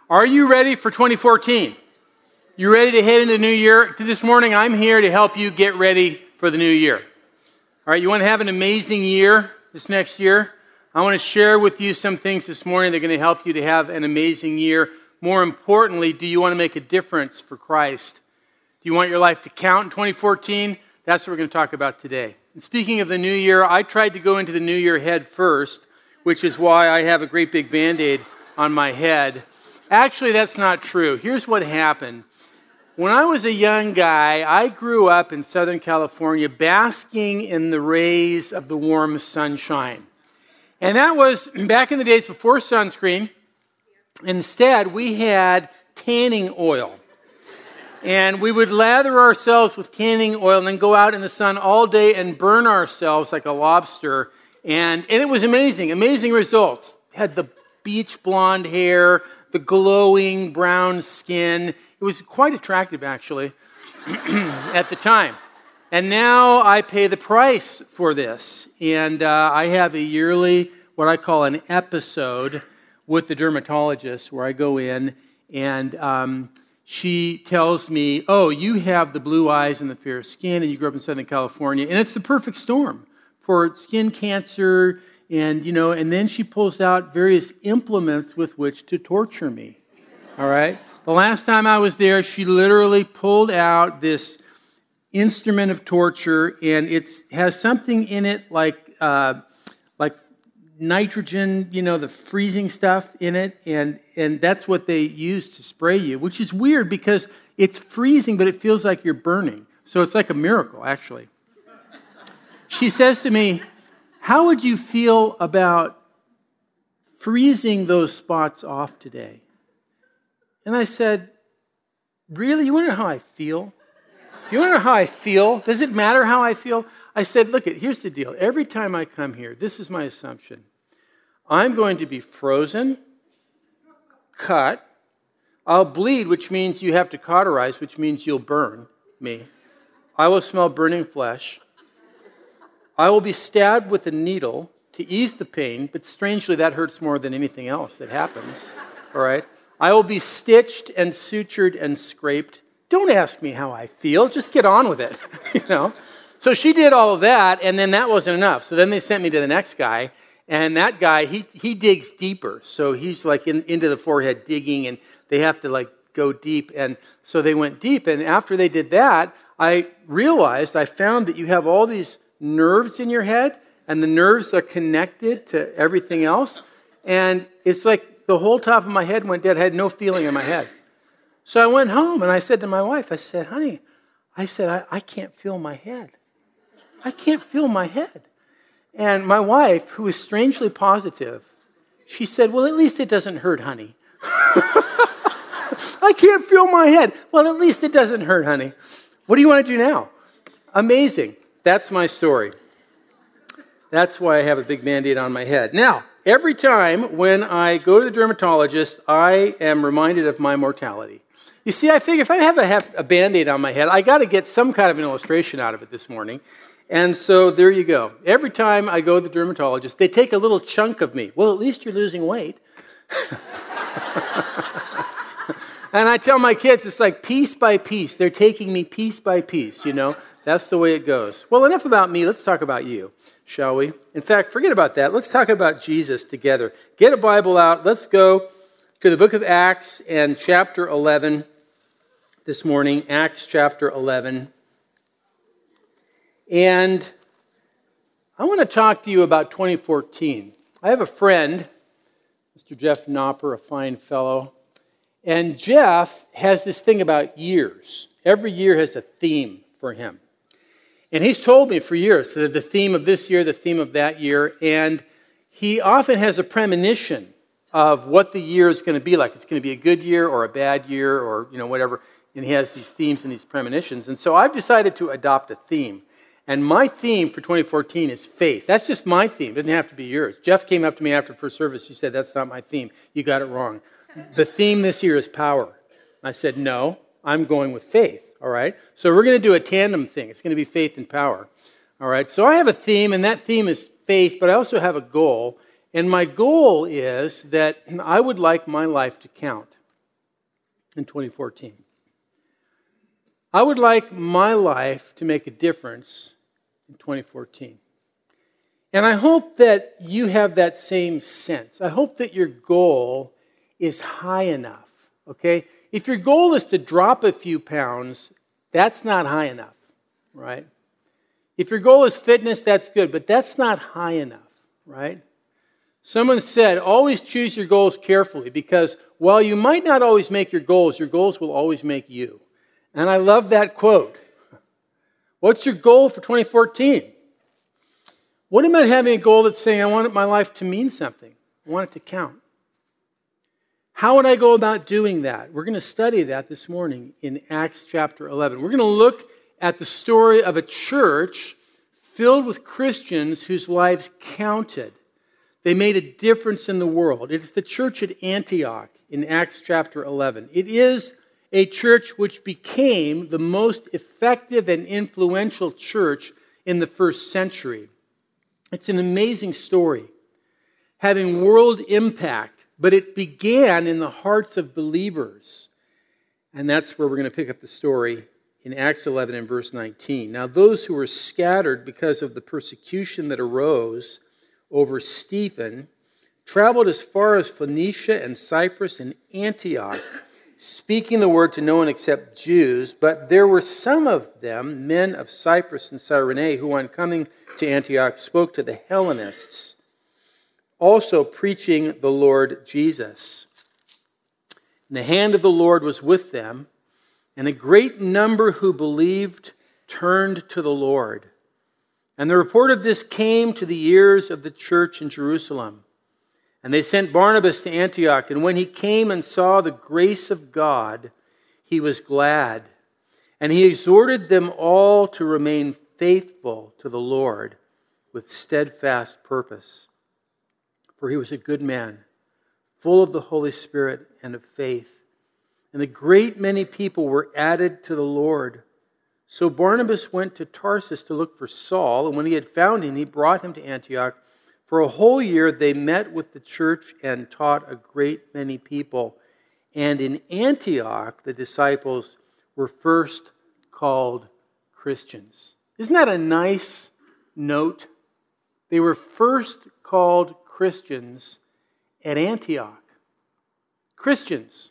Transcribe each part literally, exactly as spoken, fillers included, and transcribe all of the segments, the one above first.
Are you ready for twenty fourteen? You ready to head into the new year? This morning, I'm here to help you get ready for the new year. All right, you want to have an amazing year this next year? I want to share with you some things this morning that are going to help you to have an amazing year. More importantly, do you want to make a difference for Christ? Do you want your life to count in twenty fourteen? That's what we're going to talk about today. And speaking of the new year, I tried to go into the new year head first, which is why I have a great big Band-Aid on my head. Actually, that's not true. Here's what happened. When I was a young guy, I grew up in Southern California basking in the rays of the warm sunshine. And that was back in the days before sunscreen. Instead, we had tanning oil. And we would lather ourselves with tanning oil and then go out in the sun all day and burn ourselves like a lobster. And, and it was amazing, amazing results. Had the beach blonde hair, the glowing brown skin. It was quite attractive, actually, at the time. And now I pay the price for this. And uh, I have a yearly, what I call an episode with the dermatologist, where I go in and um, she tells me, oh, you have the blue eyes and the fair skin, and you grew up in Southern California. And it's the perfect storm for skin cancer. And, you know, and then she pulls out various implements with which to torture me, all right? The last time I was there, she literally pulled out this instrument of torture, and it has something in it like uh, like nitrogen, you know, the freezing stuff in it, and, and that's what they use to spray you, which is weird because it's freezing, but it feels like you're burning. So it's like a miracle, actually. She says to me, how would you feel about freezing those spots off today? And I said, really? You want to know how I feel? Do you want to know how I feel? Does it matter how I feel? I said, look, here's the deal. Every time I come here, this is my assumption. I'm going to be frozen, cut. I'll bleed, which means you have to cauterize, which means you'll burn me. I will smell burning flesh. I will be stabbed with a needle to ease the pain, but strangely, that hurts more than anything else that happens, all right? I will be stitched and sutured and scraped. Don't ask me how I feel. Just get on with it, you know? So she did all of that, and then that wasn't enough. So then they sent me to the next guy, and that guy, he he digs deeper. So he's like in, into the forehead digging, and they have to like go deep. And so they went deep, and after they did that, I realized, I found that you have all these nerves in your head, and the nerves are connected to everything else, and it's like the whole top of my head went dead. I had no feeling in my head. So I went home and I said to my wife, I said, honey, I said, I, I can't feel my head. I can't feel my head. And my wife, who is strangely positive, she said, well, at least it doesn't hurt, honey. I can't feel my head. Well, at least it doesn't hurt, honey. What do you want to do now? Amazing. That's my story. That's why I have a big Band-Aid on my head. Now, every time when I go to the dermatologist, I am reminded of my mortality. You see, I figure if I have a, have a Band-Aid on my head, I got to get some kind of an illustration out of it this morning. And so there you go. Every time I go to the dermatologist, they take a little chunk of me. Well, at least you're losing weight. And I tell my kids, it's like piece by piece. They're taking me piece by piece, you know. That's the way it goes. Well, enough about me. Let's talk about you, shall we? In fact, forget about that. Let's talk about Jesus together. Get a Bible out. Let's go to the book of Acts and chapter eleven this morning. Acts chapter eleven. And I want to talk to you about twenty fourteen. I have a friend, Mister Jeff Knopper, a fine fellow. And Jeff has this thing about years. Every year has a theme for him. And he's told me for years that the theme of this year, the theme of that year, and he often has a premonition of what the year is going to be like. It's going to be a good year or a bad year or, you know, whatever. And he has these themes and these premonitions. And so I've decided to adopt a theme. And my theme for twenty fourteen is faith. That's just my theme. It doesn't have to be yours. Jeff came up to me after first service. He said, that's not my theme. You got it wrong. The theme this year is power. I said, no, I'm going with faith. All right? So we're going to do a tandem thing. It's going to be faith and power. All right? So I have a theme, and that theme is faith, but I also have a goal. And my goal is that I would like my life to count. in twenty fourteen. I would like my life to make a difference in twenty fourteen. And I hope that you have that same sense. I hope that your goal is high enough, okay? If your goal is to drop a few pounds, that's not high enough, right? If your goal is fitness, that's good, but that's not high enough, right? Someone said, always choose your goals carefully because while you might not always make your goals, your goals will always make you. And I love that quote. What's your goal for twenty fourteen? What about having a goal that's saying, I want my life to mean something? I want it to count. How would I go about doing that? We're going to study that this morning in Acts chapter eleven. We're going to look at the story of a church filled with Christians whose lives counted. They made a difference in the world. It's the church at Antioch in Acts chapter eleven. It is a church which became the most effective and influential church in the first century. It's an amazing story, having world impact, but it began in the hearts of believers. And that's where we're going to pick up the story in Acts eleven and verse nineteen. Now, those who were scattered because of the persecution that arose over Stephen traveled as far as Phoenicia and Cyprus and Antioch, speaking the word to no one except Jews. But there were some of them, men of Cyprus and Cyrene, who on coming to Antioch spoke to the Hellenists, also preaching the Lord Jesus. And the hand of the Lord was with them, and a great number who believed turned to the Lord. And the report of this came to the ears of the church in Jerusalem. And they sent Barnabas to Antioch, and when he came and saw the grace of God, he was glad. And he exhorted them all to remain faithful to the Lord with steadfast purpose. For he was a good man, full of the Holy Spirit and of faith. And a great many people were added to the Lord. So Barnabas went to Tarsus to look for Saul, and when he had found him, he brought him to Antioch. For a whole year they met with the church and taught a great many people. And in Antioch, the disciples were first called Christians. Isn't that a nice note? They were first called Christians at Antioch. Christians.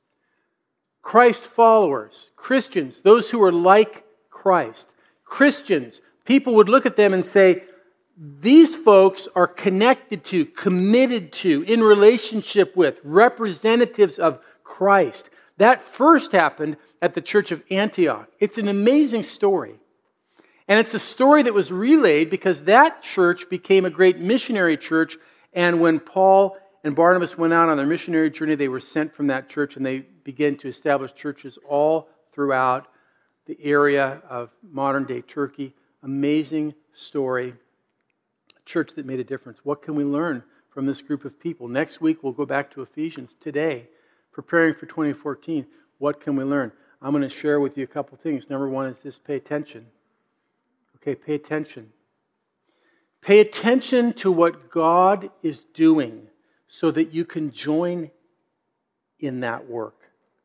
Christ followers. Christians. Those who are like Christ. Christians. People would look at them and say, these folks are connected to, committed to, in relationship with, representatives of Christ. That first happened at the church of Antioch. It's an amazing story. And it's a story that was relayed because that church became a great missionary church. And when Paul and Barnabas went out on their missionary journey, they were sent from that church and they began to establish churches all throughout the area of modern-day Turkey. Amazing story. A church that made a difference. What can we learn from this group of people? Next week, we'll go back to Ephesians. Today, preparing for twenty fourteen, what can we learn? I'm going to share with you a couple things. Number one is this: pay attention. Okay, pay attention. Pay attention to what God is doing so that you can join in that work.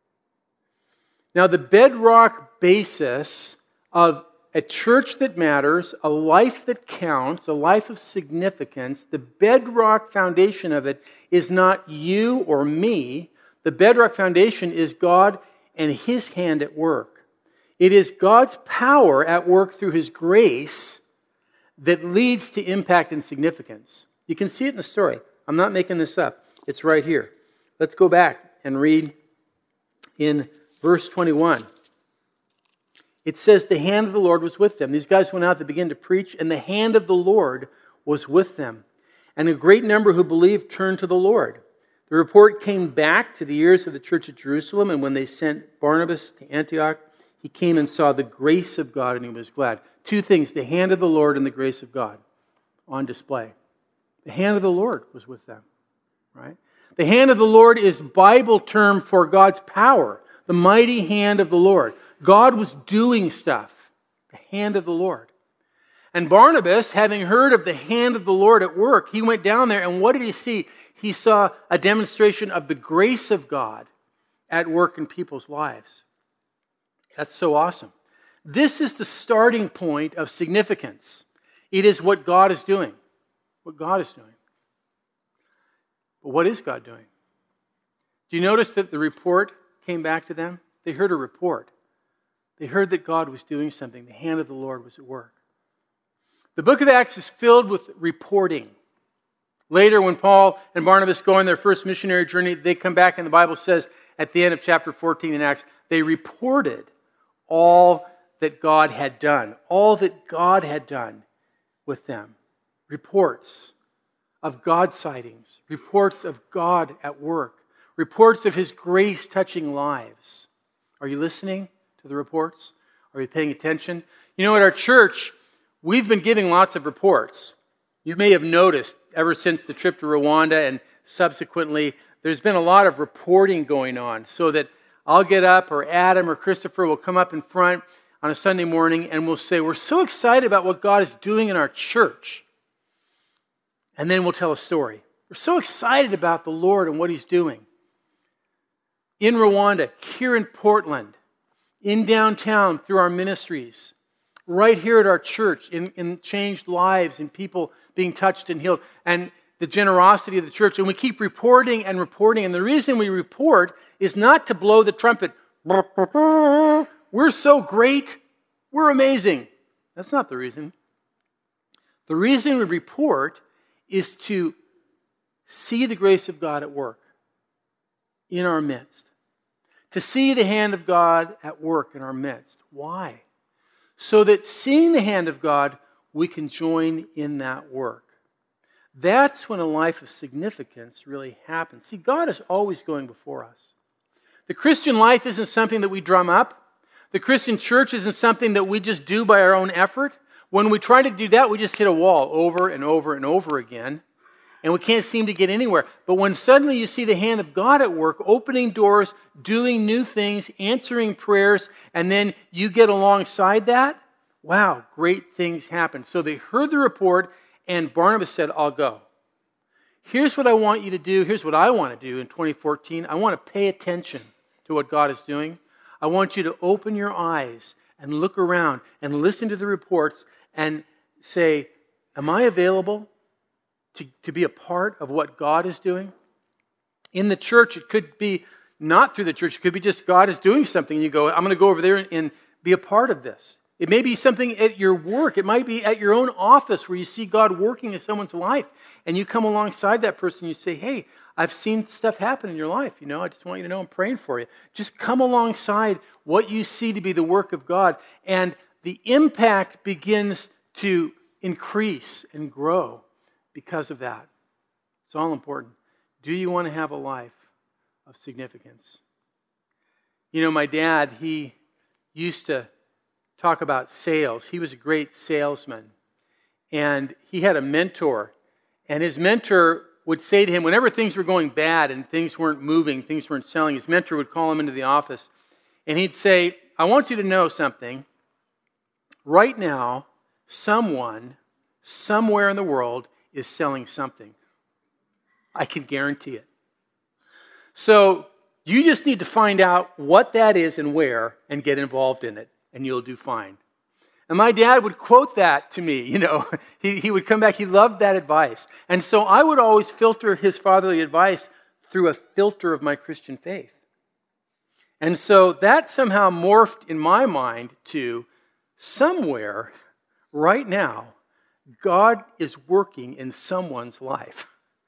Now, the bedrock basis of a church that matters, a life that counts, a life of significance, the bedrock foundation of it is not you or me. The bedrock foundation is God and His hand at work. It is God's power at work through His grace that leads to impact and significance. You can see it in the story. I'm not making this up. It's right here. Let's go back and read in verse twenty-one. It says, the hand of the Lord was with them. These guys went out, they began to preach, and the hand of the Lord was with them. And a great number who believed turned to the Lord. The report came back to the ears of the church at Jerusalem, and when they sent Barnabas to Antioch, he came and saw the grace of God, and he was glad. Two things, the hand of the Lord and the grace of God on display. The hand of the Lord was with them, right? The hand of the Lord is Bible term for God's power, the mighty hand of the Lord. God was doing stuff, the hand of the Lord. And Barnabas, having heard of the hand of the Lord at work, he went down there, and what did he see? He saw a demonstration of the grace of God at work in people's lives. That's so awesome. This is the starting point of significance. It is what God is doing. What God is doing. But what is God doing? Do you notice that the report came back to them? They heard a report. They heard that God was doing something. The hand of the Lord was at work. The book of Acts is filled with reporting. Later, when Paul and Barnabas go on their first missionary journey, they come back and the Bible says at the end of chapter fourteen in Acts, they reported all that God had done. All that God had done with them. Reports of God sightings. Reports of God at work. Reports of His grace touching lives. Are you listening to the reports? Are you paying attention? You know, at our church, we've been giving lots of reports. You may have noticed ever since the trip to Rwanda and subsequently, there's been a lot of reporting going on so that I'll get up or Adam or Christopher will come up in front on a Sunday morning and we'll say, we're so excited about what God is doing in our church. And then we'll tell a story. We're so excited about the Lord and what He's doing. In Rwanda, here in Portland, in downtown through our ministries, right here at our church, in, in changed lives and people being touched and healed, and the generosity of the church. And we keep reporting and reporting. And the reason we report is not to blow the trumpet. We're so great. We're amazing. That's not the reason. The reason we report is to see the grace of God at work in our midst. To see the hand of God at work in our midst. Why? So that seeing the hand of God, we can join in that work. That's when a life of significance really happens. See, God is always going before us. The Christian life isn't something that we drum up. The Christian church isn't something that we just do by our own effort. When we try to do that, we just hit a wall over and over and over again. And we can't seem to get anywhere. But when suddenly you see the hand of God at work, opening doors, doing new things, answering prayers, and then you get alongside that, wow, great things happen. So they heard the report, and Barnabas said, I'll go. Here's what I want you to do. Here's what I want to do in twenty fourteen. I want to pay attention to what God is doing. I want you to open your eyes and look around and listen to the reports and say, am I available to, to be a part of what God is doing? In the church, it could be not through the church. It could be just God is doing something. And you go, I'm going to go over there and, and be a part of this. It may be something at your work. It might be at your own office where you see God working in someone's life. And you come alongside that person and you say, hey, I've seen stuff happen in your life. You know, I just want you to know I'm praying for you. Just come alongside what you see to be the work of God. And the impact begins to increase and grow because of that. It's all important. Do you want to have a life of significance? You know, my dad, he used to talk about sales. He was a great salesman. And he had a mentor. And his mentor would say to him, whenever things were going bad and things weren't moving, things weren't selling, his mentor would call him into the office. And he'd say, I want you to know something. Right now, someone, somewhere in the world, is selling something. I can guarantee it. So you just need to find out what that is and where and get involved in it, and you'll do fine. And my dad would quote that to me, you know. He, he would come back, he loved that advice. And so I would always filter his fatherly advice through a filter of my Christian faith. And so that somehow morphed in my mind to somewhere right now, God is working in someone's life.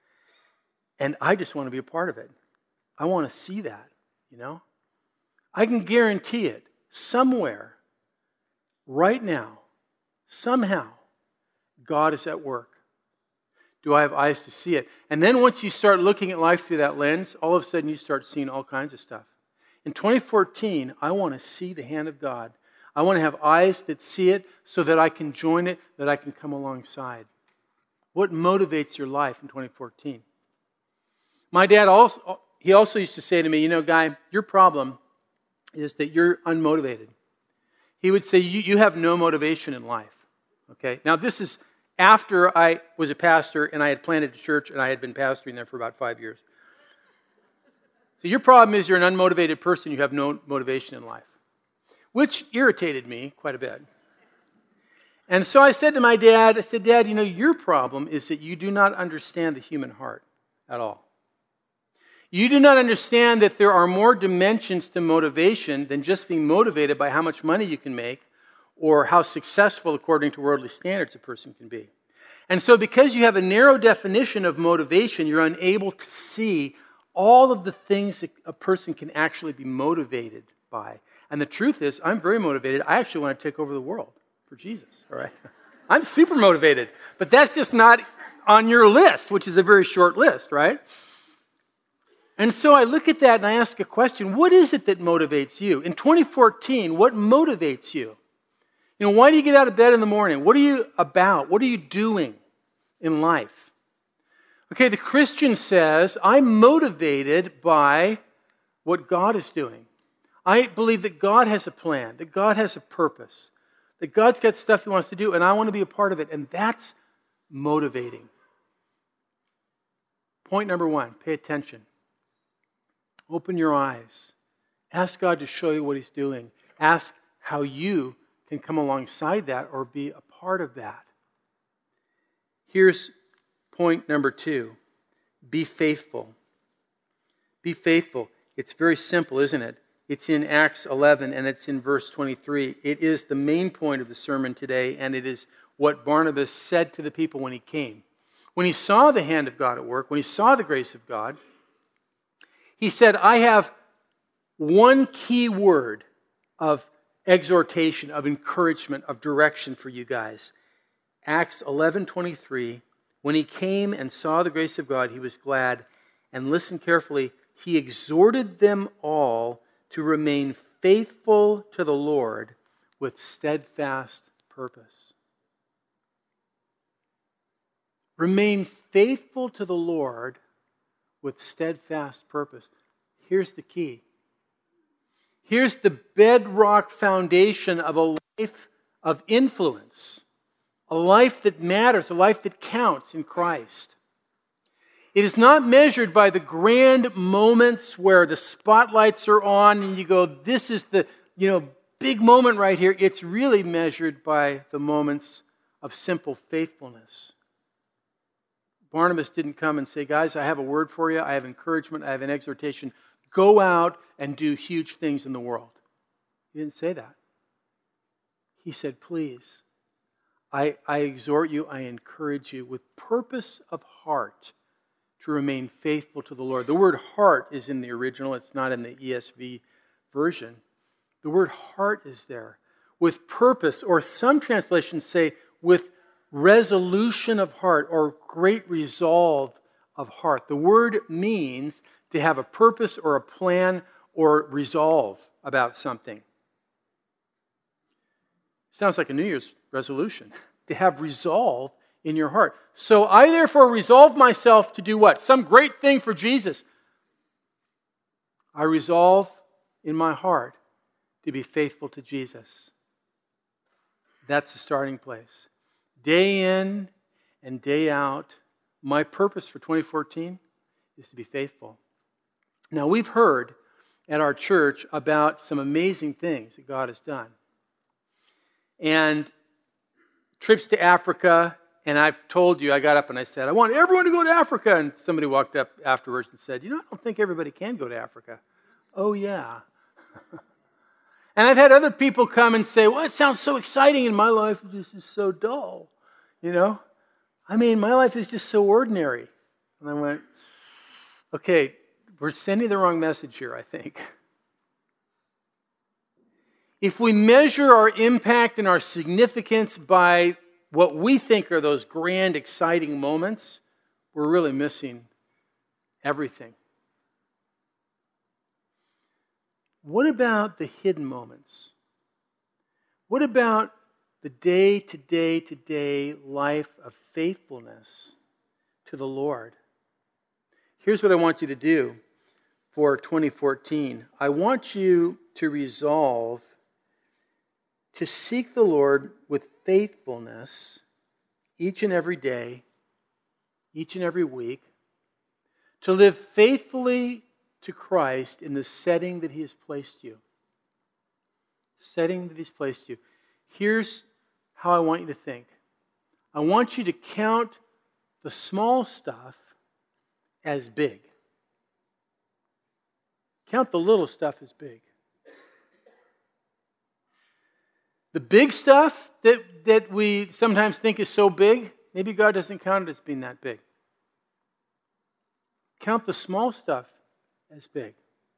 And I just want to be a part of it. I want to see that, you know. I can guarantee it. Somewhere, right now, somehow, God is at work. Do I have eyes to see it? And then once you start looking at life through that lens, all of a sudden you start seeing all kinds of stuff. In twenty fourteen, I want to see the hand of God. I want to have eyes that see it so that I can join it, that I can come alongside. What motivates your life in twenty fourteen? My dad also, he also used to say to me, you know, Guy, your problem is that you're unmotivated. He would say, you, you have no motivation in life. Okay? Now, this is after I was a pastor and I had planted a church and I had been pastoring there for about five years. So your problem is you're an unmotivated person. You have no motivation in life, which irritated me quite a bit. And so I said to my dad, I said, Dad, you know, your problem is that you do not understand the human heart at all. You do not understand that there are more dimensions to motivation than just being motivated by how much money you can make or how successful, according to worldly standards, a person can be. And so because you have a narrow definition of motivation, you're unable to see all of the things that a person can actually be motivated by. And the truth is, I'm very motivated. I actually want to take over the world for Jesus, all right? I'm super motivated, but that's just not on your list, which is a very short list, right? And so I look at that and I ask a question, what is it that motivates you? In twenty fourteen, what motivates you? You know, why do you get out of bed in the morning? What are you about? What are you doing in life? Okay, the Christian says, I'm motivated by what God is doing. I believe that God has a plan, that God has a purpose, that God's got stuff He wants to do, and I want to be a part of it, and that's motivating. Point number one, pay attention. Open your eyes. Ask God to show you what He's doing. Ask how you can come alongside that or be a part of that. Here's point number two. Be faithful. Be faithful. It's very simple, isn't it? It's in Acts eleven and it's in verse twenty-three. It is the main point of the sermon today, and it is what Barnabas said to the people when he came. When he saw the hand of God at work, when he saw the grace of God, he said, I have one key word of exhortation, of encouragement, of direction for you guys. Acts eleven twenty-three, when he came and saw the grace of God, he was glad. And listen carefully, he exhorted them all to remain faithful to the Lord with steadfast purpose. Remain faithful to the Lord with steadfast purpose. Here's the key. Here's the bedrock foundation of a life of influence, a life that matters, a life that counts in Christ. It is not measured by the grand moments where the spotlights are on and you go, this is the, you know, big moment right here. It's really measured by the moments of simple faithfulness. Barnabas didn't come and say, guys, I have a word for you. I have encouragement. I have an exhortation. Go out and do huge things in the world. He didn't say that. He said, please, I, I exhort you, I encourage you with purpose of heart to remain faithful to the Lord. The word heart is in the original. It's not in the E S V version. The word heart is there. With purpose, or some translations say with resolution of heart or great resolve of heart. The word means to have a purpose or a plan or resolve about something. Sounds like a New Year's resolution, to have resolve in your heart. So I therefore resolve myself to do what? Some great thing for Jesus. I resolve in my heart to be faithful to Jesus. That's the starting place. Day in and day out, my purpose for twenty fourteen is to be faithful. Now, we've heard at our church about some amazing things that God has done. And trips to Africa, and I've told you, I got up and I said, I want everyone to go to Africa. And somebody walked up afterwards and said, you know, I don't think everybody can go to Africa. Oh, yeah. And I've had other people come and say, well, it sounds so exciting in my life. This is so dull. You know? I mean, my life is just so ordinary. And I went, okay, we're sending the wrong message here, I think. If we measure our impact and our significance by what we think are those grand, exciting moments, we're really missing everything. What about the hidden moments? What about the day-to-day to day life of faithfulness to the Lord? Here's what I want you to do for twenty fourteen. I want you to resolve to seek the Lord with faithfulness each and every day, each and every week, to live faithfully to Christ in the setting that He has placed you. Setting that He's placed you. Here's how I want you to think. I want you to count the small stuff as big. Count the little stuff as big. The big stuff that, that we sometimes think is so big, maybe God doesn't count it as being that big. Count the small stuff as big.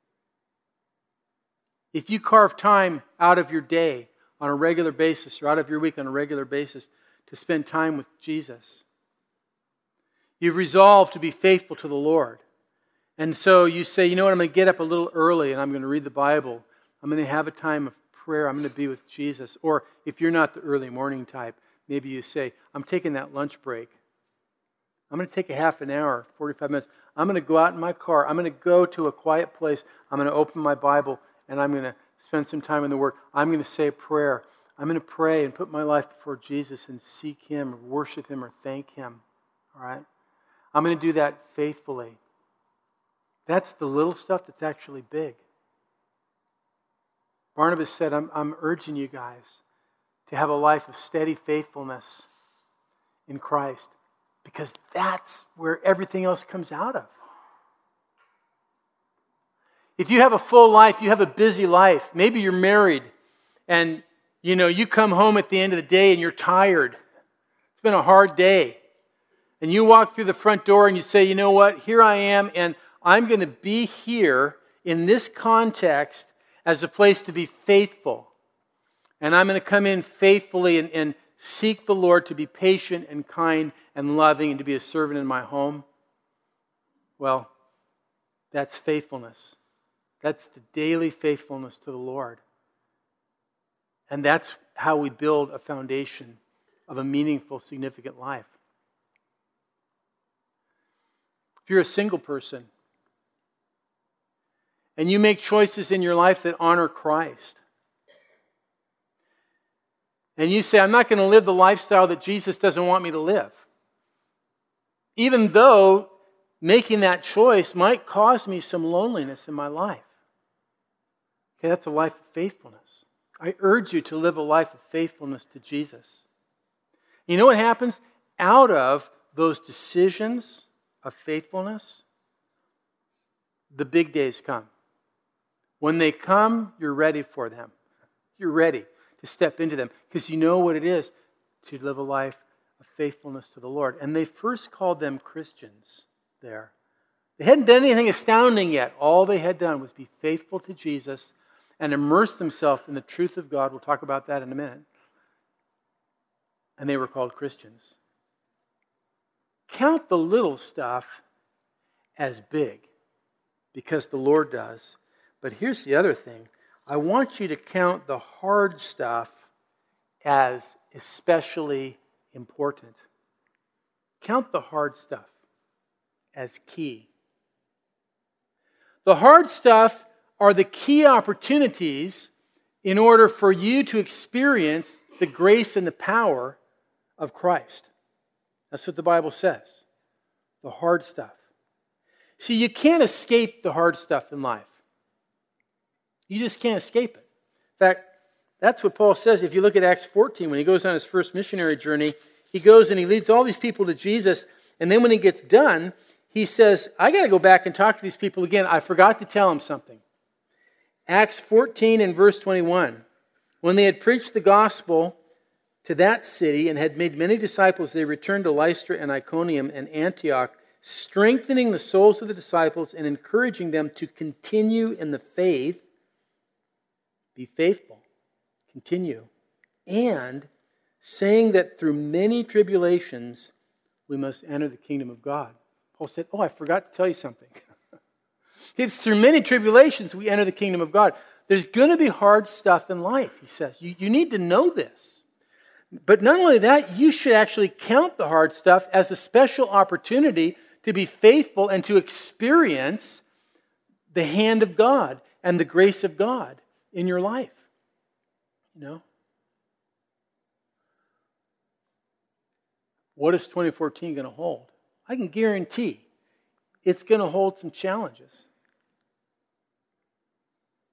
If you carve time out of your day on a regular basis or out of your week on a regular basis to spend time with Jesus, you've resolved to be faithful to the Lord. And so you say, you know what, I'm going to get up a little early and I'm going to read the Bible. I'm going to have a time of prayer. I'm going to be with Jesus. Or if you're not the early morning type, maybe you say, I'm taking that lunch break. I'm going to take a half an hour, forty-five minutes. I'm going to go out in my car. I'm going to go to a quiet place. I'm going to open my Bible and I'm going to spend some time in the Word. I'm going to say a prayer. I'm going to pray and put my life before Jesus and seek Him or worship Him or thank Him. All right? I'm going to do that faithfully. That's the little stuff that's actually big. Barnabas said, I'm, I'm urging you guys to have a life of steady faithfulness in Christ, because that's where everything else comes out of. If you have a full life, you have a busy life, maybe you're married and you know you come home at the end of the day and you're tired. It's been a hard day. And you walk through the front door and you say, you know what, here I am and I'm going to be here in this context as a place to be faithful. And I'm going to come in faithfully and, and seek the Lord to be patient and kind and loving and to be a servant in my home. Well, that's faithfulness. That's the daily faithfulness to the Lord. And that's how we build a foundation of a meaningful, significant life. If you're a single person and you make choices in your life that honor Christ, and you say, I'm not going to live the lifestyle that Jesus doesn't want me to live, even though making that choice might cause me some loneliness in my life. Okay, that's a life of faithfulness. I urge you to live a life of faithfulness to Jesus. You know what happens? Out of those decisions of faithfulness, the big days come. When they come, you're ready for them. You're ready to step into them because you know what it is to live a life of faithfulness to the Lord. And they first called them Christians there. They hadn't done anything astounding yet. All they had done was be faithful to Jesus and immerse themselves in the truth of God. We'll talk about that in a minute. And they were called Christians. Count the little stuff as big because the Lord does. But here's the other thing. I want you to count the hard stuff as especially important. Count the hard stuff as key. The hard stuff are the key opportunities in order for you to experience the grace and the power of Christ. That's what the Bible says. The hard stuff. See, you can't escape the hard stuff in life. You just can't escape it. In fact, that's what Paul says. If you look at Acts fourteen, when he goes on his first missionary journey, he goes and he leads all these people to Jesus. And then when he gets done, he says, I got to go back and talk to these people again. I forgot to tell them something. Acts fourteen and verse twenty-one. When they had preached the gospel to that city and had made many disciples, they returned to Lystra and Iconium and Antioch, strengthening the souls of the disciples and encouraging them to continue in the faith. Be faithful. Continue. And saying that through many tribulations we must enter the kingdom of God. Paul said, oh, I forgot to tell you something. It's through many tribulations we enter the kingdom of God. There's going to be hard stuff in life, he says. You, you need to know this. But not only that, you should actually count the hard stuff as a special opportunity to be faithful and to experience the hand of God and the grace of God in your life. You know? What is twenty fourteen going to hold? I can guarantee it's going to hold some challenges.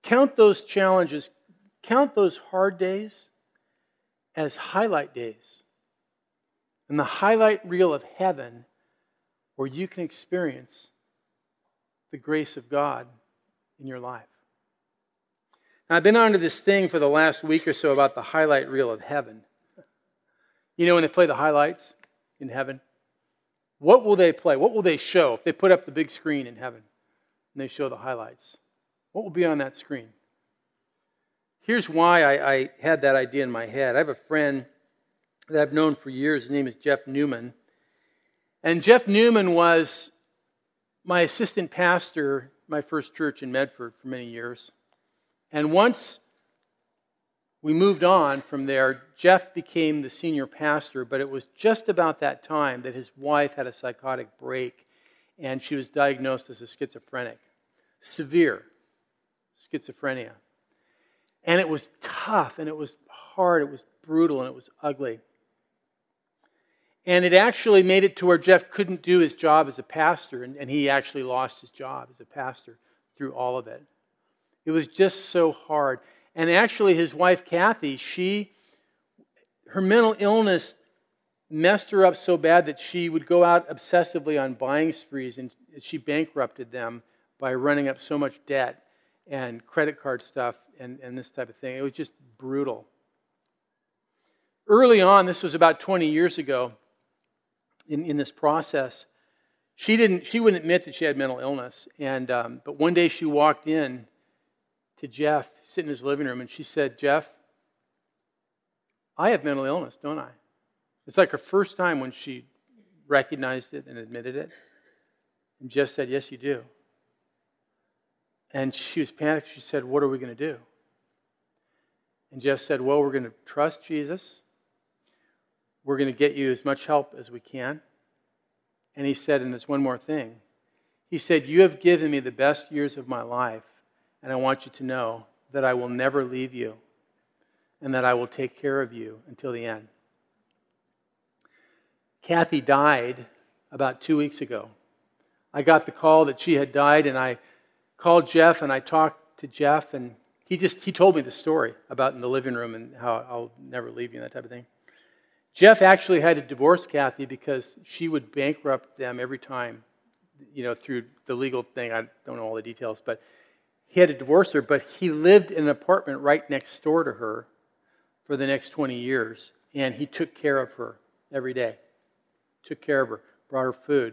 count those challenges, count those hard days as highlight days. And the highlight reel of heaven where you can experience the grace of God in your life. Now, I've been onto this thing for the last week or so about the highlight reel of heaven. You know when they play the highlights in heaven? What will they play? What will they show if they put up the big screen in heaven and they show the highlights? What will be on that screen? Here's why I, I had that idea in my head. I have a friend that I've known for years. His name is Jeff Newman. And Jeff Newman was my assistant pastor, my first church in Medford for many years. And once we moved on from there, Jeff became the senior pastor, but it was just about that time that his wife had a psychotic break and she was diagnosed as a schizophrenic. Severe schizophrenia. And it was tough, and it was hard, it was brutal, and it was ugly. And it actually made it to where Jeff couldn't do his job as a pastor, and, and he actually lost his job as a pastor through all of it. It was just so hard. And actually, his wife, Kathy, she, her mental illness messed her up so bad that she would go out obsessively on buying sprees, and she bankrupted them by running up so much debt and credit card stuff and, and this type of thing. It was just brutal. Early on, this was about twenty years ago, in, in this process, she didn't. She wouldn't admit that she had mental illness. And um, but one day she walked in to Jeff, sitting in his living room, and she said, "Jeff, I have mental illness, don't I?" It's like her first time when she recognized it and admitted it. And Jeff said, "Yes, you do." And she was panicked. She said, "What are we going to do?" And Jeff said, "Well, we're going to trust Jesus. We're going to get you as much help as we can." And he said, and there's one more thing. He said, "You have given me the best years of my life, and I want you to know that I will never leave you and that I will take care of you until the end." Kathy died about two weeks ago. I got the call that she had died, and I called Jeff, and I talked to Jeff, and he just he told me the story about in the living room and how I'll never leave you and that type of thing. Jeff actually had to divorce Kathy because she would bankrupt them every time, you know, through the legal thing. I don't know all the details, but he had to divorce her, but he lived in an apartment right next door to her for the next twenty years, and he took care of her every day. Took care of her, brought her food.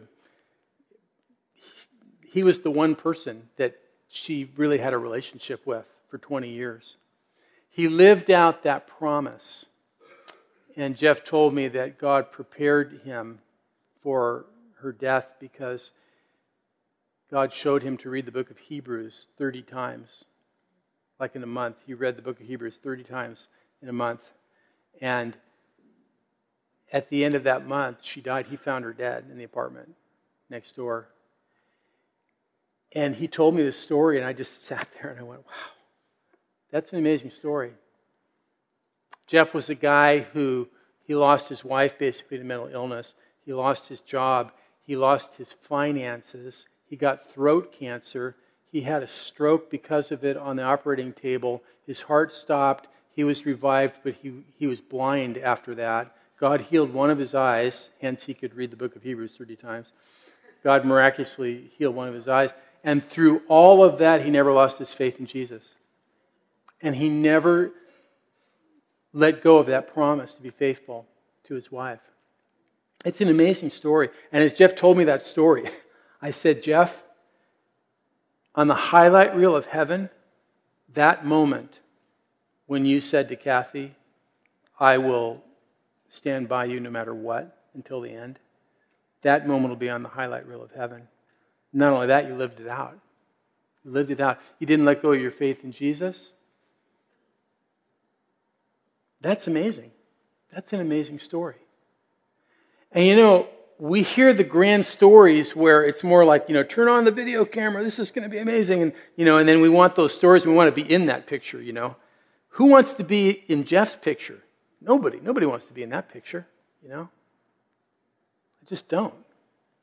He was the one person that she really had a relationship with for twenty years. He lived out that promise. And Jeff told me that God prepared him for her death because God showed him to read the book of Hebrews thirty times. Like in a month. He read the book of Hebrews thirty times in a month. And at the end of that month, she died. He found her dead in the apartment next door. And he told me this story, and I just sat there and I went, wow, that's an amazing story. Jeff was a guy who, he lost his wife basically to mental illness. He lost his job. He lost his finances. He got throat cancer. He had a stroke because of it on the operating table. His heart stopped. He was revived, but he, he was blind after that. God healed one of his eyes, hence he could read the book of Hebrews thirty times. God miraculously healed one of his eyes. And through all of that, he never lost his faith in Jesus. And he never let go of that promise to be faithful to his wife. It's an amazing story. And as Jeff told me that story, I said, Jeff, on the highlight reel of heaven, that moment when you said to Kathy, I will stand by you no matter what until the end, that moment will be on the highlight reel of heaven. Not only that, you lived it out. You lived it out. You didn't let go of your faith in Jesus. That's amazing. That's an amazing story. And you know, we hear the grand stories where it's more like, you know, turn on the video camera, this is going to be amazing. And, you know, and then we want those stories, we want to be in that picture, you know. Who wants to be in Jeff's picture? Nobody. Nobody wants to be in that picture, you know. I just don't.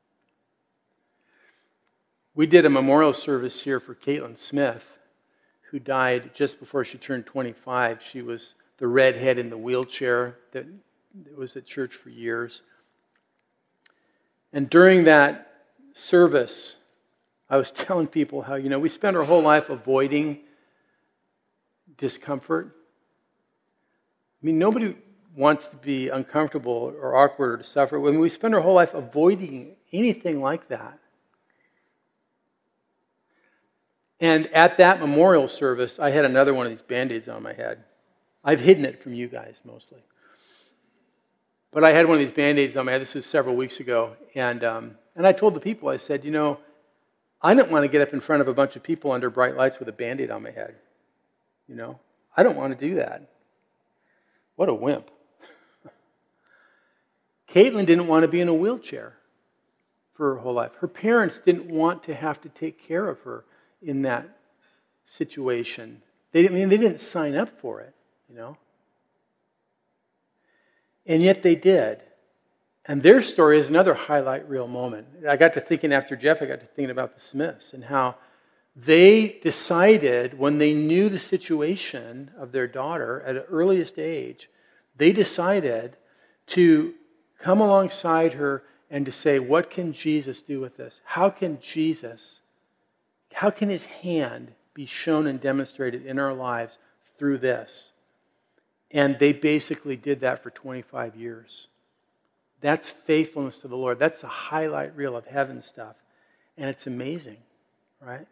We did a memorial service here for Caitlin Smith, who died just before she turned twenty-five. She was the redhead in the wheelchair that was at church for years. And during that service, I was telling people how, you know, we spend our whole life avoiding discomfort. I mean, nobody wants to be uncomfortable or awkward or to suffer. When we spend our whole life avoiding anything like that. And at that memorial service, I had another one of these Band-Aids on my head. I've hidden it from you guys mostly. But I had one of these Band-Aids on my head. This was several weeks ago. And, um, and I told the people, I said, you know, I didn't want to get up in front of a bunch of people under bright lights with a Band-Aid on my head. You know, I don't want to do that. What a wimp. Caitlin didn't want to be in a wheelchair for her whole life. Her parents didn't want to have to take care of her in that situation. They, I mean, they didn't sign up for it, you know. And yet they did. And their story is another highlight reel moment. I got to thinking after Jeff, I got to thinking about the Smiths and how they decided when they knew the situation of their daughter at an earliest age, they decided to come alongside her and to say, what can Jesus do with this? How can Jesus, how can his hand be shown and demonstrated in our lives through this? And they basically did that for twenty-five years. That's faithfulness to the Lord. That's the highlight reel of heaven stuff. And it's amazing, right?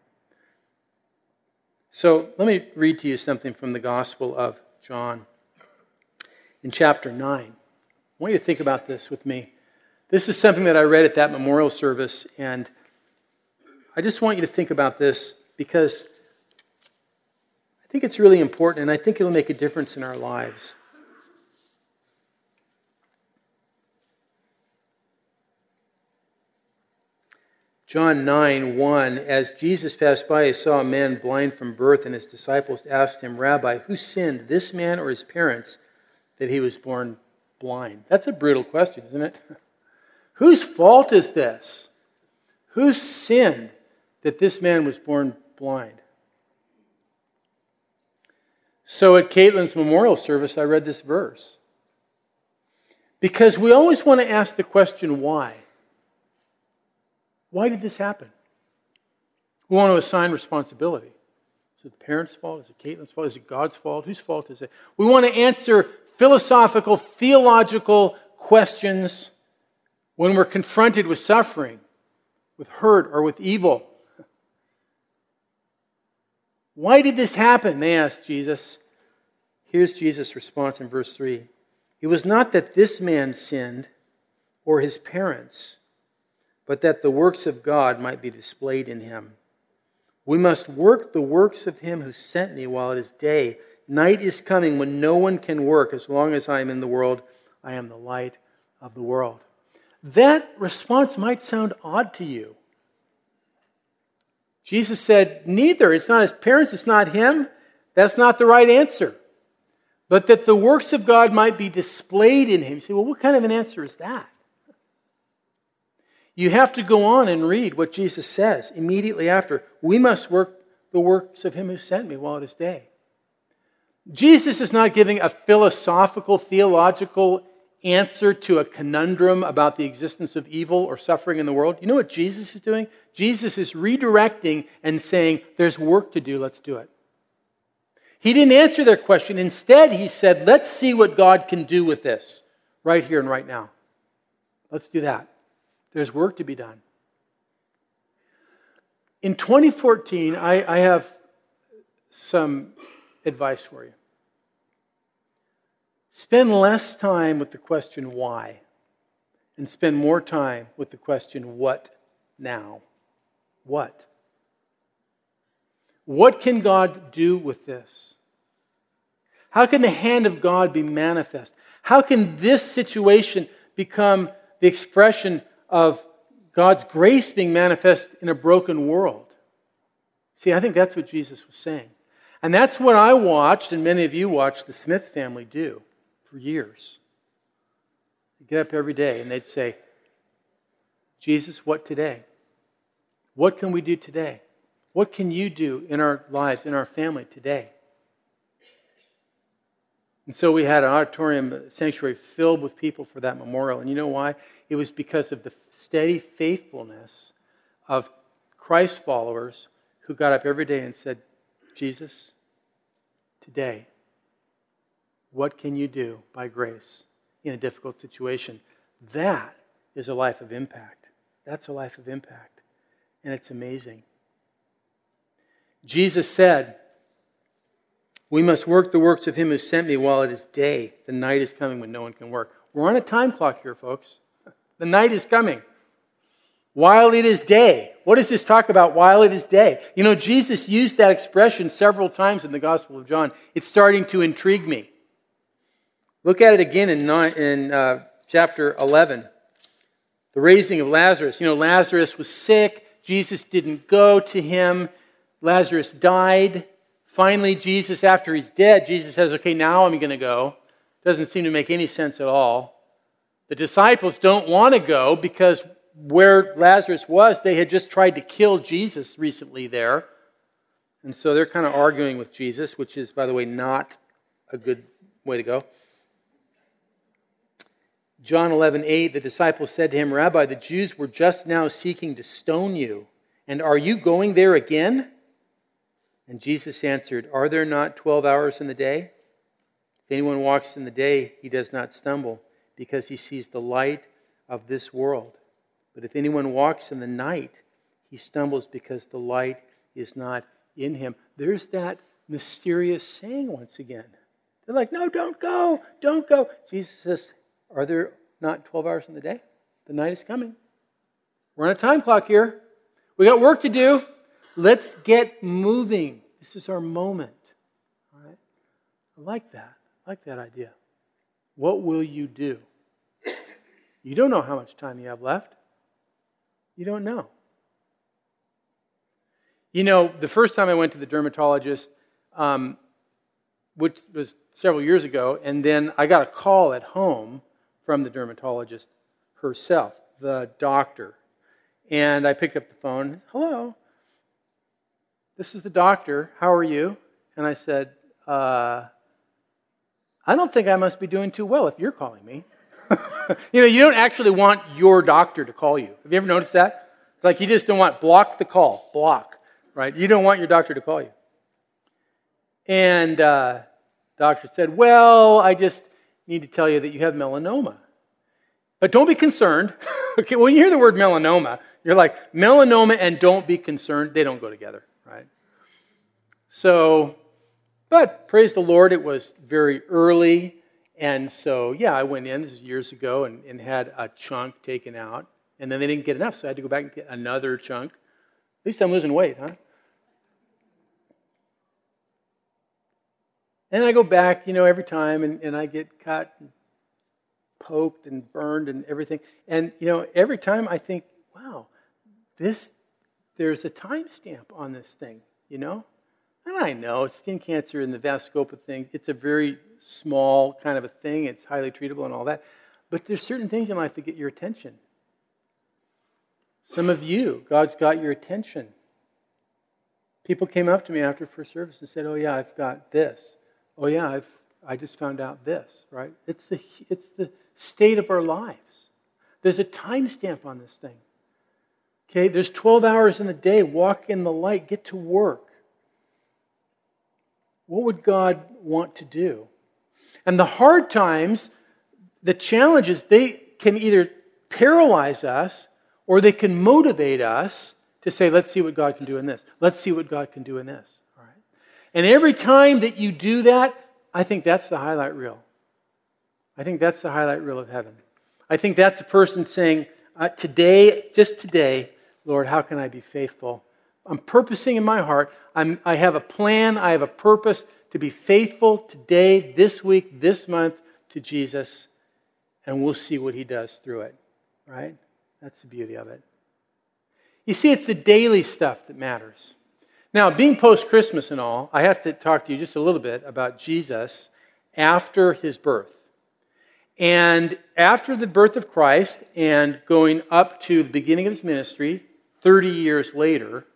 So let me read to you something from the Gospel of John in chapter nine. I want you to think about this with me. This is something that I read at that memorial service, and I just want you to think about this because I think it's really important, and I think it'll make a difference in our lives. John nine one, as Jesus passed by, he saw a man blind from birth, and his disciples asked him, Rabbi, who sinned, this man or his parents, that he was born blind? That's a brutal question, isn't it? Whose fault is this? Who sinned that this man was born blind? So at Caitlin's memorial service, I read this verse. Because we always want to ask the question, why? Why did this happen? We want to assign responsibility. Is it the parents' fault? Is it Caitlin's fault? Is it God's fault? Whose fault is it? We want to answer philosophical, theological questions when we're confronted with suffering, with hurt, or with evil. Why did this happen? They asked Jesus. Here's Jesus' response in verse three. It was not that this man sinned or his parents, but that the works of God might be displayed in him. We must work the works of him who sent me while it is day. Night is coming when no one can work. As long as I am in the world, I am the light of the world. That response might sound odd to you. Jesus said, neither. It's not his parents, it's not him. That's not the right answer. But that the works of God might be displayed in him. You say, well, what kind of an answer is that? You have to go on and read what Jesus says immediately after. We must work the works of him who sent me while it is day. Jesus is not giving a philosophical, theological answer to a conundrum about the existence of evil or suffering in the world. You know what Jesus is doing? Jesus is redirecting and saying, there's work to do, let's do it. He didn't answer their question. Instead, he said, let's see what God can do with this right here and right now. Let's do that. There's work to be done. In twenty fourteen, I, I have some advice for you. Spend less time with the question why and spend more time with the question what now? What? What can God do with this? How can the hand of God be manifest? How can this situation become the expression of God's grace being manifest in a broken world? See, I think that's what Jesus was saying. And that's what I watched, and many of you watched the Smith family do for years. They'd get up every day and they'd say, Jesus, what today? What can we do today? What can you do in our lives, in our family today? And so we had an auditorium sanctuary filled with people for that memorial. And you know why? It was because of the steady faithfulness of Christ followers who got up every day and said, Jesus, today, what can you do by grace in a difficult situation? That is a life of impact. That's a life of impact. And it's amazing. Jesus said, we must work the works of him who sent me while it is day. The night is coming when no one can work. We're on a time clock here, folks. The night is coming. While it is day. What does this talk about, while it is day? You know, Jesus used that expression several times in the Gospel of John. It's starting to intrigue me. Look at it again in, nine, in uh, chapter eleven. The raising of Lazarus. You know, Lazarus was sick. Jesus didn't go to him. Lazarus died. Finally, Jesus, after he's dead, Jesus says, okay, now I'm going to go. Doesn't seem to make any sense at all. The disciples don't want to go because where Lazarus was, they had just tried to kill Jesus recently there. And so they're kind of arguing with Jesus, which is, by the way, not a good way to go. John eleven eight, the disciples said to him, Rabbi, the Jews were just now seeking to stone you, and are you going there again? And Jesus answered, are there not twelve hours in the day? If anyone walks in the day, he does not stumble, because he sees the light of this world. But if anyone walks in the night, he stumbles because the light is not in him. There's that mysterious saying once again. They're like, no, don't go, don't go. Jesus says, are there not twelve hours in the day? The night is coming. We're on a time clock here. We got work to do. Let's get moving. This is our moment. All right? I like that. I like that idea. What will you do? You don't know how much time you have left. You don't know. You know, the first time I went to the dermatologist, um, which was several years ago, and then I got a call at home from the dermatologist herself, the doctor. And I picked up the phone. Hello. This is the doctor. How are you? And I said, uh, I don't think I must be doing too well if you're calling me. You know, you don't actually want your doctor to call you. Have you ever noticed that? Like you just don't want, block the call, block, right? You don't want your doctor to call you. And uh, the doctor said, well, I just need to tell you that you have melanoma. But don't be concerned. Okay, when you hear the word melanoma, you're like, melanoma and don't be concerned, they don't go together, right? So, but praise the Lord, it was very early. And so, yeah, I went in, this was years ago, and, and had a chunk taken out. And then they didn't get enough, so I had to go back and get another chunk. At least I'm losing weight, huh? And I go back, you know, every time, and, and I get cut and poked and burned and everything. And, you know, every time I think, wow, this, there's a time stamp on this thing, you know? And I know skin cancer in the vast scope of things, it's a very small kind of a thing. It's highly treatable and all that. But there's certain things in life that get your attention. Some of you, God's got your attention. People came up to me after first service and said, oh yeah, I've got this. Oh yeah, I've I just found out this, right? It's the it's the state of our lives. There's a time stamp on this thing. Okay, there's twelve hours in the day. Walk in the light. Get to work. What would God want to do? And the hard times, the challenges, they can either paralyze us or they can motivate us to say, let's see what God can do in this. Let's see what God can do in this. All right? And every time that you do that, I think that's the highlight reel. I think that's the highlight reel of heaven. I think that's a person saying, uh, today, just today, Lord, how can I be faithful? I'm purposing in my heart. I'm, I have a plan. I have a purpose to be faithful today, this week, this month to Jesus. And we'll see what he does through it. Right? That's the beauty of it. You see, it's the daily stuff that matters. Now, being post-Christmas and all, I have to talk to you just a little bit about Jesus after his birth. And after the birth of Christ and going up to the beginning of his ministry, thirty years later,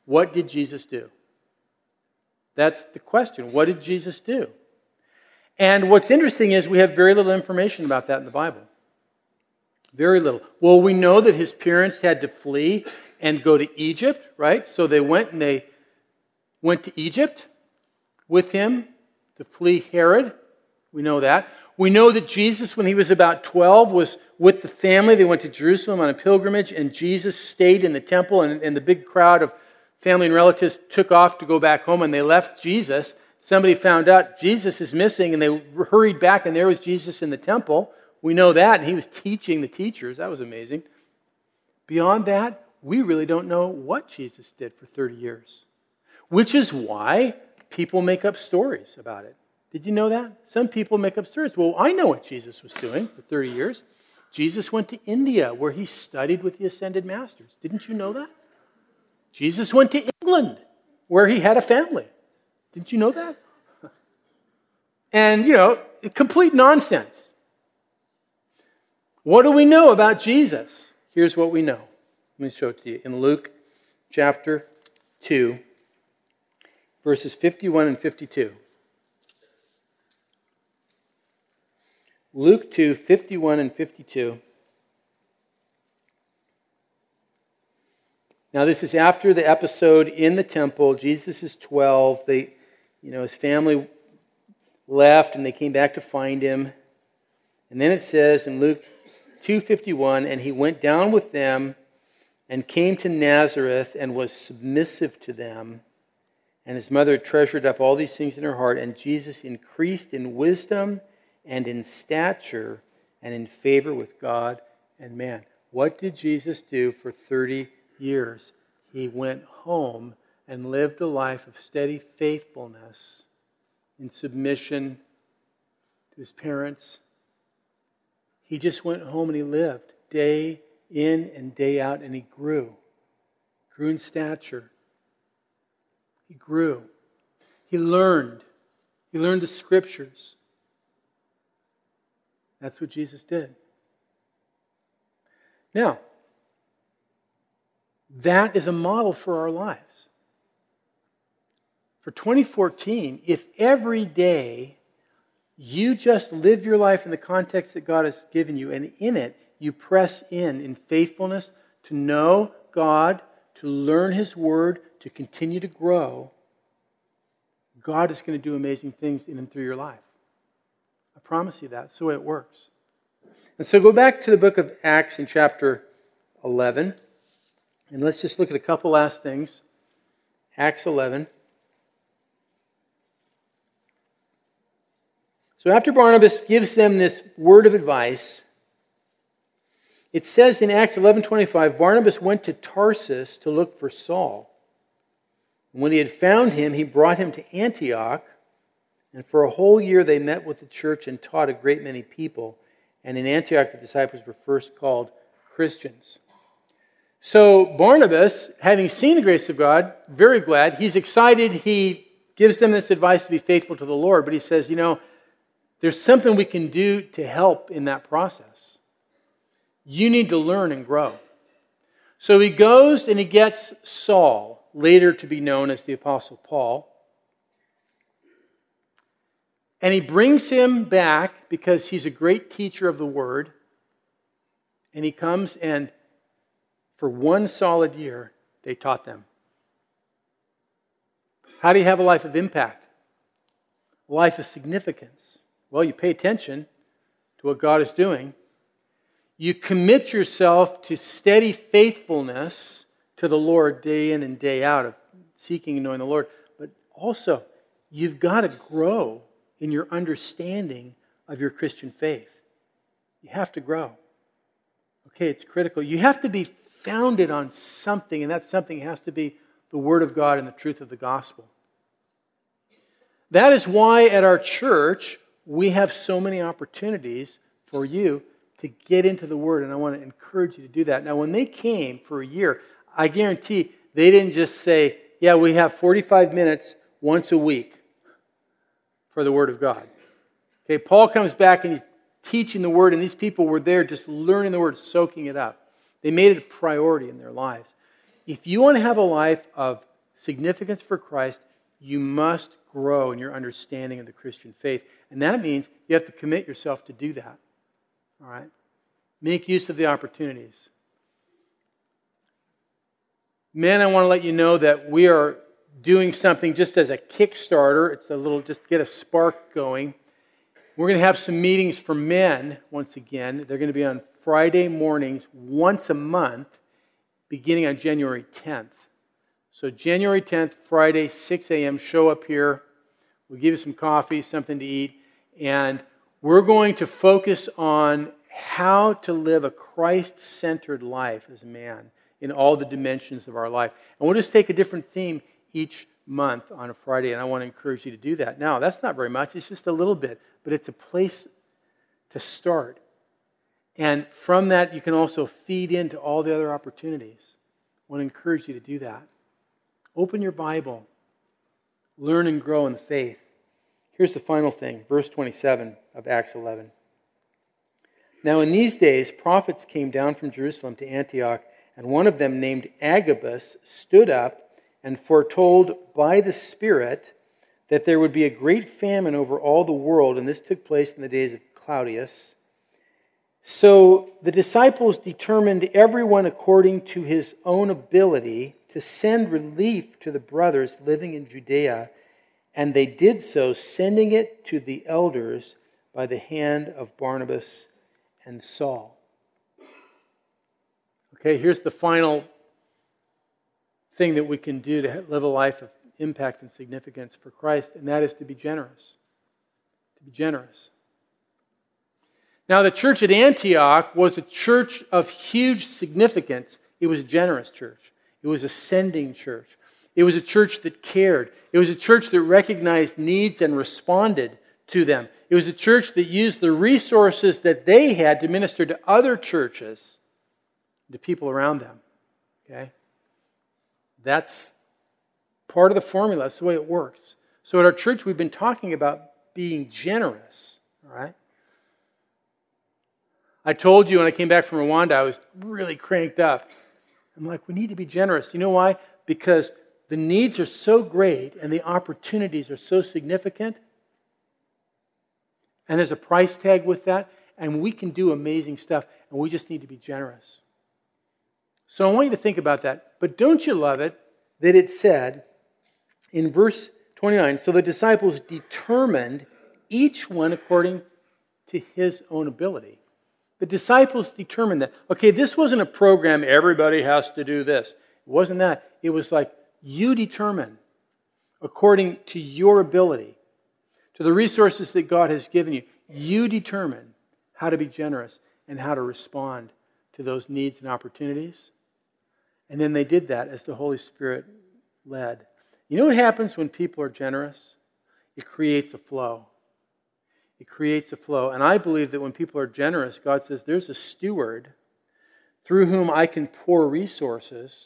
What did Jesus do? That's the question. What did Jesus do? And what's interesting is we have very little information about that in the Bible. Very little. Well, we know that his parents had to flee and go to Egypt, right? So they went and they went to Egypt with him to flee Herod. We know that. We know that Jesus, when he was about twelve, was with the family. They went to Jerusalem on a pilgrimage, and Jesus stayed in the temple, and, and the big crowd of family and relatives took off to go back home, and they left Jesus. Somebody found out Jesus is missing, and they hurried back, and there was Jesus in the temple. We know that, and he was teaching the teachers. That was amazing. Beyond that, we really don't know what Jesus did for thirty years, which is why people make up stories about it. Did you know that? Some people make up stories. Well, I know what Jesus was doing for thirty years. Jesus went to India, where he studied with the ascended masters. Didn't you know that? Jesus went to England, where he had a family. Didn't you know that? And, you know, complete nonsense. What do we know about Jesus? Here's what we know. Let me show it to you. In Luke chapter two, verses fifty-one and fifty-two. Luke two, fifty-one and fifty-two. Now, this is after the episode in the temple. Jesus is twelve. They, you know, his family left and they came back to find him. And then it says in Luke two fifty-one, and he went down with them and came to Nazareth and was submissive to them. And his mother treasured up all these things in her heart. And Jesus increased in wisdom and in stature and in favor with God and man. What did Jesus do for thirty years? He went home and lived a life of steady faithfulness in submission to his parents. He just went home and he lived day in and day out, and he grew. Grew in stature. He grew. He learned. He learned the scriptures. That's what Jesus did. Now, that is a model for our lives. For twenty fourteen, if every day you just live your life in the context that God has given you, and in it you press in in faithfulness to know God, to learn His Word, to continue to grow, God is going to do amazing things in and through your life. I promise you that. That's the way it works. And so go back to the book of Acts in chapter eleven. And let's just look at a couple last things. Acts eleven. So after Barnabas gives them this word of advice, it says in Acts eleven twenty-five, Barnabas went to Tarsus to look for Saul. And when he had found him, he brought him to Antioch. And for a whole year they met with the church and taught a great many people. And in Antioch the disciples were first called Christians. So Barnabas, having seen the grace of God, very glad. He's excited. He gives them this advice to be faithful to the Lord. But he says, you know, there's something we can do to help in that process. You need to learn and grow. So he goes and he gets Saul, later to be known as the Apostle Paul. And he brings him back because he's a great teacher of the Word. And he comes and for one solid year, they taught them. How do you have a life of impact? A life of significance? Well, you pay attention to what God is doing. You commit yourself to steady faithfulness to the Lord day in and day out of seeking and knowing the Lord. But also, you've got to grow in your understanding of your Christian faith. You have to grow. Okay, it's critical. You have to be founded on something, and that something has to be the Word of God and the truth of the gospel. That is why at our church, we have so many opportunities for you to get into the Word, and I want to encourage you to do that. Now, when they came for a year, I guarantee they didn't just say, yeah, we have forty-five minutes once a week for the Word of God. Okay, Paul comes back and he's teaching the Word, and these people were there just learning the Word, soaking it up. They made it a priority in their lives. If you want to have a life of significance for Christ, you must grow in your understanding of the Christian faith. And that means you have to commit yourself to do that. All right? Make use of the opportunities. Men, I want to let you know that we are doing something just as a Kickstarter. It's a little, just to get a spark going. We're going to have some meetings for men once again. They're going to be on Friday mornings once a month, beginning on January tenth. So January tenth, Friday, six a.m., show up here. We'll give you some coffee, something to eat, and we're going to focus on how to live a Christ-centered life as a man in all the dimensions of our life. And we'll just take a different theme each month on a Friday, and I want to encourage you to do that. Now, that's not very much. It's just a little bit, but it's a place to start. And from that, you can also feed into all the other opportunities. I want to encourage you to do that. Open your Bible. Learn and grow in the faith. Here's the final thing, verse twenty-seven of Acts eleven. Now in these days, prophets came down from Jerusalem to Antioch, and one of them, named Agabus, stood up and foretold by the Spirit that there would be a great famine over all the world, and this took place in the days of Claudius. So the disciples determined, everyone according to his own ability, to send relief to the brothers living in Judea, and they did so, sending it to the elders by the hand of Barnabas and Saul. Okay, here's the final thing that we can do to live a life of impact and significance for Christ, and that is to be generous. To be generous. Now, the church at Antioch was a church of huge significance. It was a generous church. It was a sending church. It was a church that cared. It was a church that recognized needs and responded to them. It was a church that used the resources that they had to minister to other churches, to people around them. Okay? That's part of the formula. That's the way it works. So at our church, we've been talking about being generous. All right? I told you when I came back from Rwanda, I was really cranked up. I'm like, we need to be generous. You know why? Because the needs are so great and the opportunities are so significant. And there's a price tag with that. And we can do amazing stuff. And we just need to be generous. So I want you to think about that. But don't you love it that it said in verse twenty-nine, so the disciples determined each one according to his own ability. The disciples determined that. Okay, this wasn't a program, everybody has to do this. It wasn't that. It was like, you determine according to your ability, to the resources that God has given you. You determine how to be generous and how to respond to those needs and opportunities. And then they did that as the Holy Spirit led. You know what happens when people are generous? It creates a flow. It creates a flow. And I believe that when people are generous, God says, there's a steward through whom I can pour resources,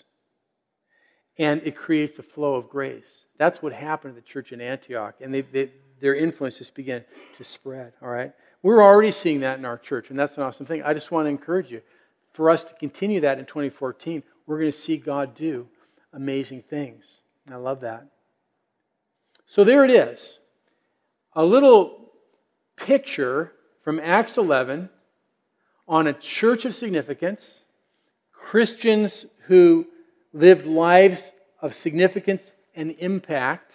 and it creates a flow of grace. That's what happened to the church in Antioch. And they, they, their influence just began to spread. All right? We're already seeing that in our church, and that's an awesome thing. I just want to encourage you. For us to continue that in twenty fourteen, we're going to see God do amazing things. And I love that. So there it is. A little picture from Acts eleven on a church of significance, Christians who lived lives of significance and impact,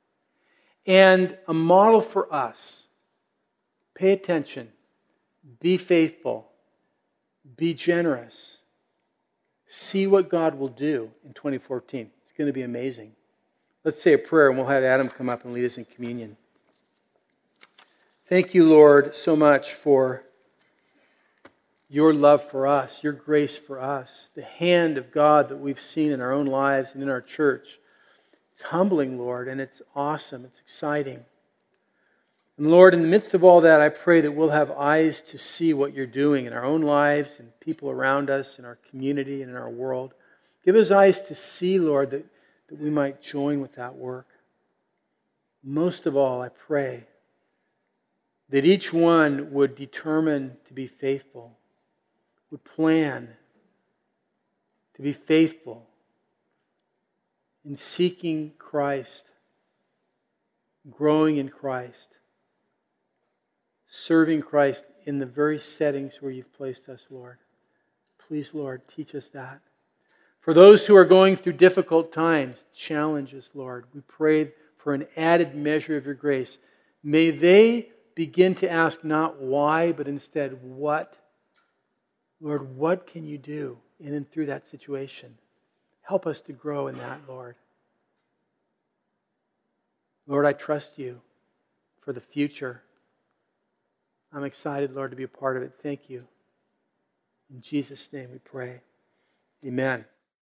and a model for us. Pay attention. Be faithful. Be generous. See what God will do in twenty fourteen. It's going to be amazing. Let's say a prayer, and we'll have Adam come up and lead us in communion. Thank you, Lord, so much for your love for us, your grace for us, the hand of God that we've seen in our own lives and in our church. It's humbling, Lord, and it's awesome. It's exciting. And Lord, in the midst of all that, I pray that we'll have eyes to see what you're doing in our own lives and people around us, in our community and in our world. Give us eyes to see, Lord, that, that we might join with that work. Most of all, I pray that each one would determine to be faithful, would plan to be faithful in seeking Christ, growing in Christ, serving Christ in the very settings where you've placed us, Lord. Please, Lord, teach us that. For those who are going through difficult times, challenges, Lord, we pray for an added measure of your grace. May they begin to ask not why, but instead what? Lord, what can you do in and through that situation? Help us to grow in that, Lord. Lord, I trust you for the future. I'm excited, Lord, to be a part of it. Thank you. In Jesus' name we pray. Amen.